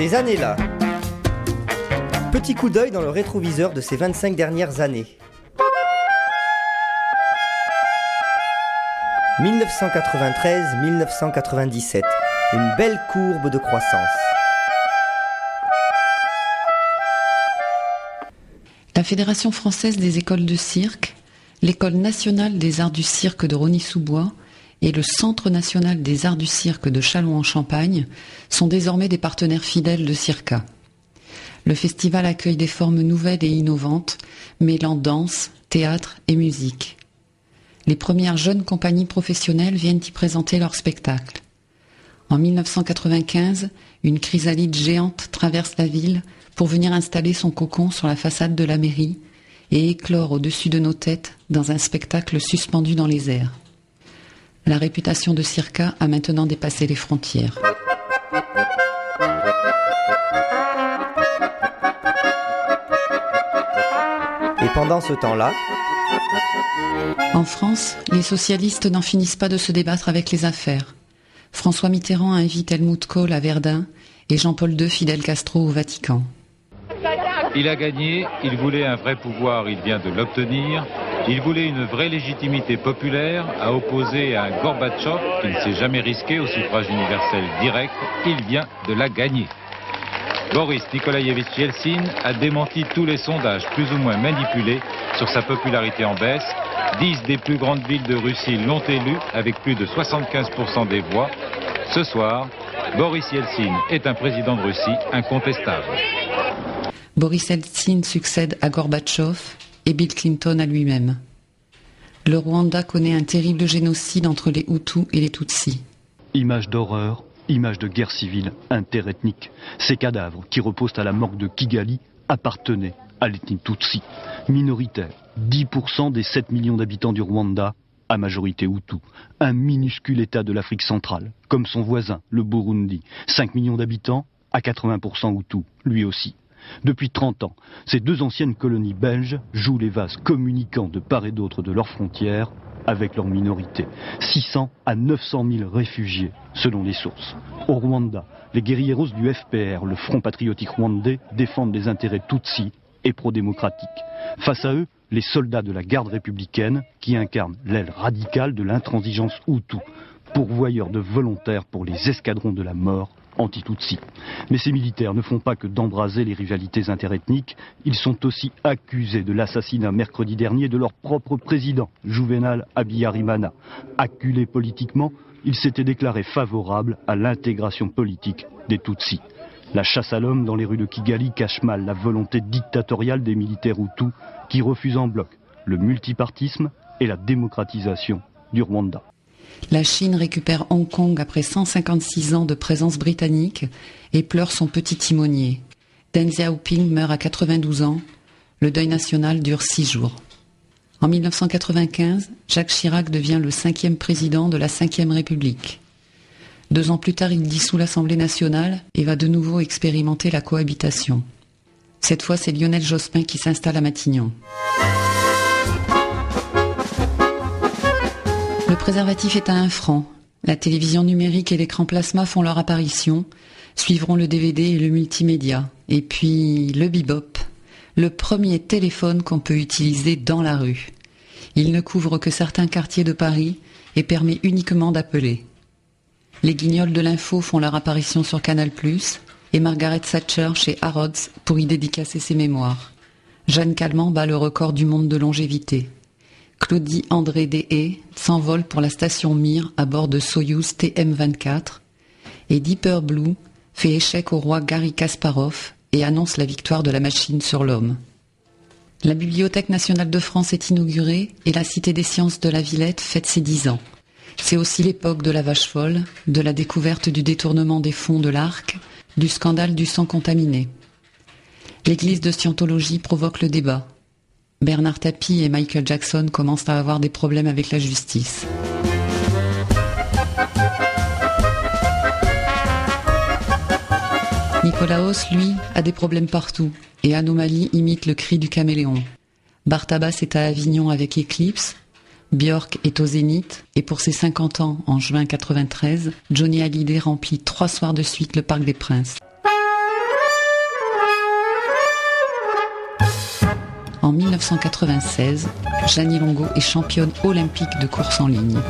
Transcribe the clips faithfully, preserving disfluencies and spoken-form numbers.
Ces années-là. Petit coup d'œil dans le rétroviseur de ces vingt-cinq dernières années. dix-neuf cent quatre-vingt-treize à dix-neuf cent quatre-vingt-dix-sept. Une belle courbe de croissance. La Fédération française des écoles de cirque, l'École nationale des arts du cirque de Rosny-sous-Bois et le Centre national des arts du cirque de Châlons-en-Champagne sont désormais des partenaires fidèles de Circa. Le festival accueille des formes nouvelles et innovantes, mêlant danse, théâtre et musique. Les premières jeunes compagnies professionnelles viennent y présenter leurs spectacles. En dix-neuf cent quatre-vingt-quinze, une chrysalide géante traverse la ville pour venir installer son cocon sur la façade de la mairie et éclore au-dessus de nos têtes dans un spectacle suspendu dans les airs. La réputation de Circa a maintenant dépassé les frontières. Et pendant ce temps-là, en France, les socialistes n'en finissent pas de se débattre avec les affaires. François Mitterrand invite Helmut Kohl à Verdun et Jean-Paul deux Fidel Castro au Vatican. Il a gagné, il voulait un vrai pouvoir, il vient de l'obtenir. Il voulait une vraie légitimité populaire à opposer à un Gorbatchev qui ne s'est jamais risqué au suffrage universel direct. Il vient de la gagner. Boris Nikolaïevitch Yeltsin a démenti tous les sondages plus ou moins manipulés sur sa popularité en baisse. Dix des plus grandes villes de Russie l'ont élu avec plus de soixante-quinze pour cent des voix. Ce soir, Boris Yeltsin est un président de Russie incontestable. Boris Yeltsin succède à Gorbatchev et Bill Clinton à lui-même. Le Rwanda connaît un terrible génocide entre les Hutus et les Tutsis. Image d'horreur, image de guerre civile interethnique. Ces cadavres qui reposent à la morgue de Kigali appartenaient à l'ethnie Tutsi, minoritaire, dix pour cent des sept millions d'habitants du Rwanda, à majorité Hutu, un minuscule État de l'Afrique centrale, comme son voisin, le Burundi, cinq millions d'habitants, à quatre-vingts pour cent Hutu, lui aussi. Depuis trente ans, ces deux anciennes colonies belges jouent les vases communicants de part et d'autre de leurs frontières avec leur minorité. six cents à neuf cent mille réfugiés, selon les sources. Au Rwanda, les guérilleros du F P R, le Front patriotique rwandais, défendent les intérêts Tutsis et pro-démocratiques. Face à eux, les soldats de la garde républicaine, qui incarnent l'aile radicale de l'intransigeance Hutu, pourvoyeurs de volontaires pour les escadrons de la mort anti-Tutsi. Mais ces militaires ne font pas que d'embraser les rivalités interethniques, ils sont aussi accusés de l'assassinat mercredi dernier de leur propre président, Juvenal Habyarimana. Acculé politiquement, il s'était déclaré favorable à l'intégration politique des Tutsis. La chasse à l'homme dans les rues de Kigali cache mal la volonté dictatoriale des militaires Hutus qui refusent en bloc le multipartisme et la démocratisation du Rwanda. La Chine récupère Hong Kong après cent cinquante-six ans de présence britannique et pleure son petit timonier. Deng Xiaoping meurt à quatre-vingt-douze ans. Le deuil national dure six jours. En dix-neuf cent quatre-vingt-quinze, Jacques Chirac devient le cinquième président de la cinquième République. Deux ans plus tard, il dissout l'Assemblée nationale et va de nouveau expérimenter la cohabitation. Cette fois, c'est Lionel Jospin qui s'installe à Matignon. Le préservatif est à un franc. La télévision numérique et l'écran plasma font leur apparition. Suivront le D V D et le multimédia. Et puis le bebop, le premier téléphone qu'on peut utiliser dans la rue. Il ne couvre que certains quartiers de Paris et permet uniquement d'appeler. Les guignols de l'info font leur apparition sur Canal plus, et Margaret Thatcher chez Harrods pour y dédicacer ses mémoires. Jeanne Calment bat le record du monde de longévité. Claudie André Deshaies s'envole pour la station Mir à bord de Soyouz T M vingt-quatre et Deeper Blue fait échec au roi Garry Kasparov et annonce la victoire de la machine sur l'homme. La Bibliothèque nationale de France est inaugurée et la Cité des sciences de la Villette fête ses dix ans. C'est aussi l'époque de la vache folle, de la découverte du détournement des fonds de l'Arc, du scandale du sang contaminé. L'église de Scientologie provoque le débat. Bernard Tapie et Michael Jackson commencent à avoir des problèmes avec la justice. Nicolaos, lui, a des problèmes partout, et Anomaly imite le cri du caméléon. Bartabas est à Avignon avec Eclipse, Björk est au Zénith, et pour ses cinquante ans, en juin quatre-vingt-treize, Johnny Hallyday remplit trois soirs de suite le Parc des Princes. En dix-neuf cent quatre-vingt-seize, Jeannie Longo est championne olympique de course en ligne.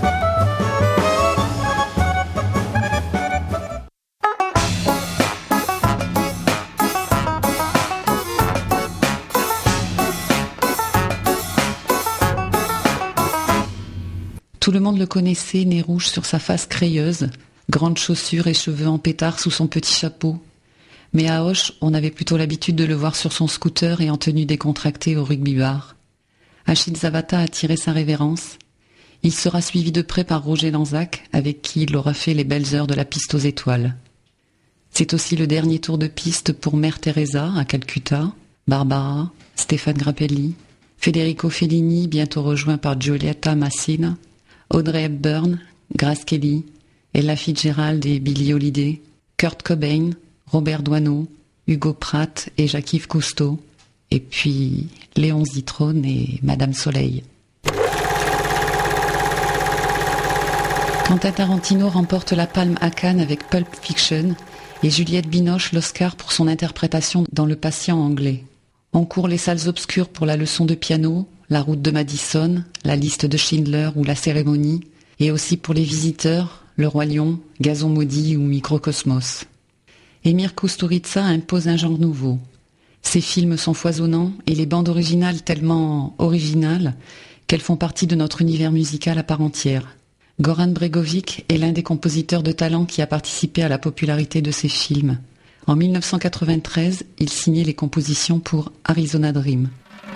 Tout le monde le connaissait, nez rouge sur sa face crayeuse, grandes chaussures et cheveux en pétard sous son petit chapeau. Mais à Auch, on avait plutôt l'habitude de le voir sur son scooter et en tenue décontractée au rugby bar. Achille Zavata a tiré sa révérence. Il sera suivi de près par Roger Lanzac, avec qui il aura fait les belles heures de la piste aux étoiles. C'est aussi le dernier tour de piste pour Mère Teresa à Calcutta, Barbara, Stéphane Grappelli, Federico Fellini, bientôt rejoint par Giulietta Massina, Audrey Hepburn, Grace Kelly, Ella Fitzgerald et Billie Holiday, Kurt Cobain, Robert Doisneau, Hugo Pratt et Jacques-Yves Cousteau, et puis Léon Zitrone et Madame Soleil. Quentin Tarantino remporte la Palme à Cannes avec Pulp Fiction et Juliette Binoche l'Oscar pour son interprétation dans Le Patient anglais. On court les salles obscures pour la leçon de piano, La route de Madison, La liste de Schindler ou La cérémonie, et aussi pour les visiteurs, Le Roi Lion, Gazon maudit ou Microcosmos. Emir Kusturica impose un genre nouveau. Ses films sont foisonnants et les bandes originales tellement originales qu'elles font partie de notre univers musical à part entière. Goran Bregovic est l'un des compositeurs de talent qui a participé à la popularité de ses films. En dix-neuf cent quatre-vingt-treize, il signait les compositions pour Arizona Dream.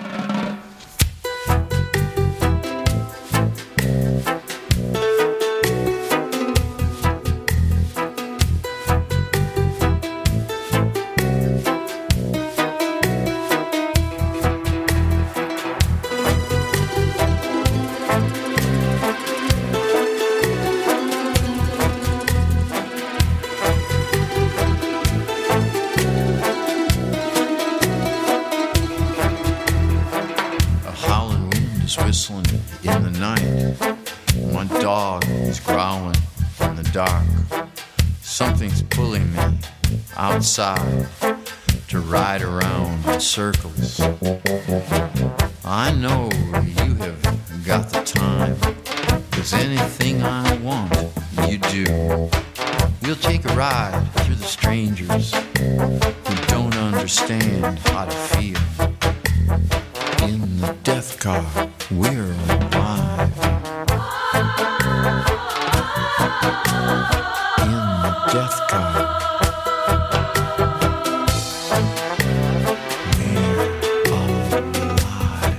Whistling in the night. My dog is growling in the dark. Something's pulling me outside to ride around in circles. I know you have got the time, 'cause anything I want, you do. We'll take a ride through the strangers who don't understand how to feel. In the death car, we're alive. In the death car, we're alive.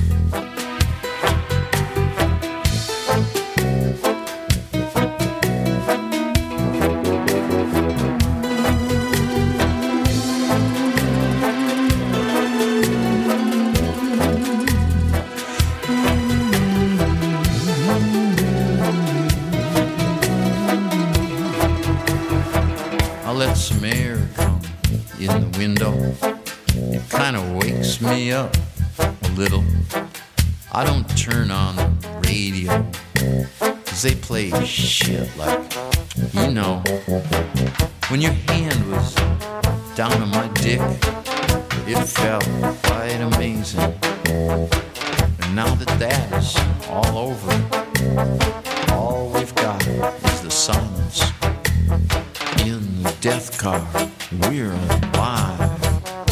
Let some air come in the window. It kind of wakes me up a little. I don't turn on the radio, 'cause they play shit like, you know, when your hand was down on my dick, it felt quite amazing. And now that that is all over, all we've got is the silence. In the death car, we're alive.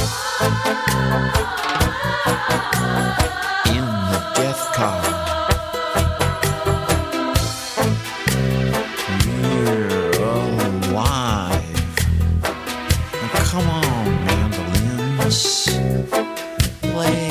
In the death car, we're alive. Now come on, mandolins, play.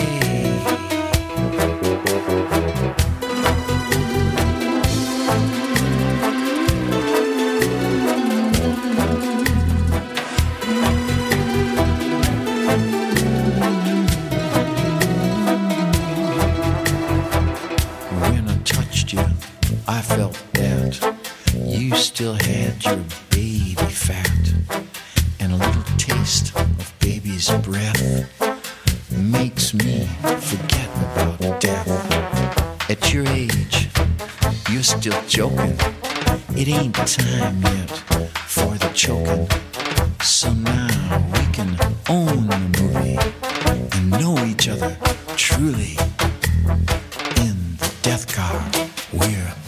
I felt that you still had your baby fat and a little taste of baby's breath makes me forget about death. At your age, you're still joking. It ain't time yet for the choking. So now we can own the movie and know each each other truly in the death car. We're